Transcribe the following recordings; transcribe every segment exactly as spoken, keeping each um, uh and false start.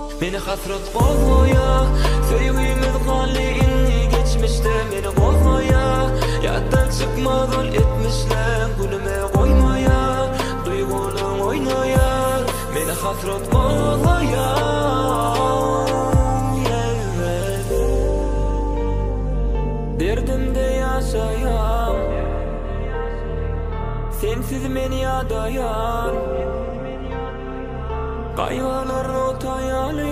Beni hasret bozmaya, sevgimiz gali inni geçmişte beni bozmaya. Yaddan çıkmadan etmişler gülüme koymaya. Duygunum oynaya, beni hasret bozmaya. Derdimde yaşayan, sensiz meni yadayan. Kayvalar otayali,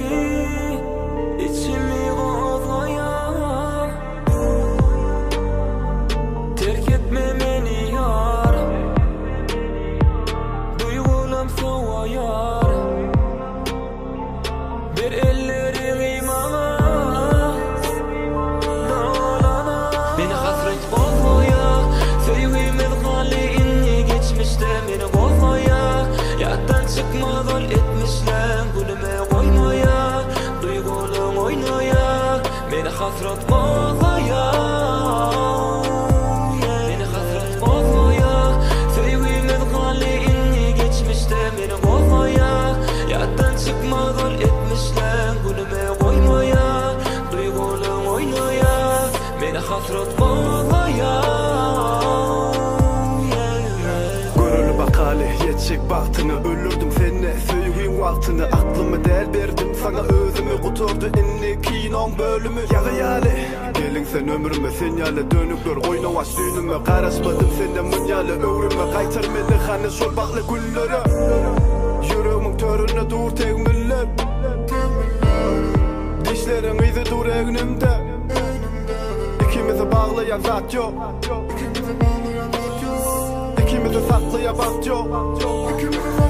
içimi gozlayan. Terk etme beni yar, duygunum soğuyar. Bir elleri imana dağlana. Beni hasret bozmaya, sevgimiz gali inni geçmişte beni bozmaya. Yaddan çıkmadan etmişler gülüme koymaya. Duygunum oynaya, beni hasret bozmaya. Beni hasret bozmaya, sevgimiz gali inni geçmişte beni bozmaya. Yaddan çıkmadan etmişler gülüme koymaya. Duygunum oynaya, beni hasret bozmaya. Görülü bakali yetecek baktını, ölürdüm seninle söyleyeyim altını. Aklımı del verdim sana, özümü kuturdu inni kinon bölümü. Yağıyali gelin sen ömrüme, senyale dönükler oynavaş düğünüme. Karışmadım senden munyale ömrüme, kaytar beni hani sol baklı güllere. Yüreğimin törüne dur tek millet, dişlerin izi dur egnimde. İkimizi bağlayan zat yok, İkimizi saklayan bak yok.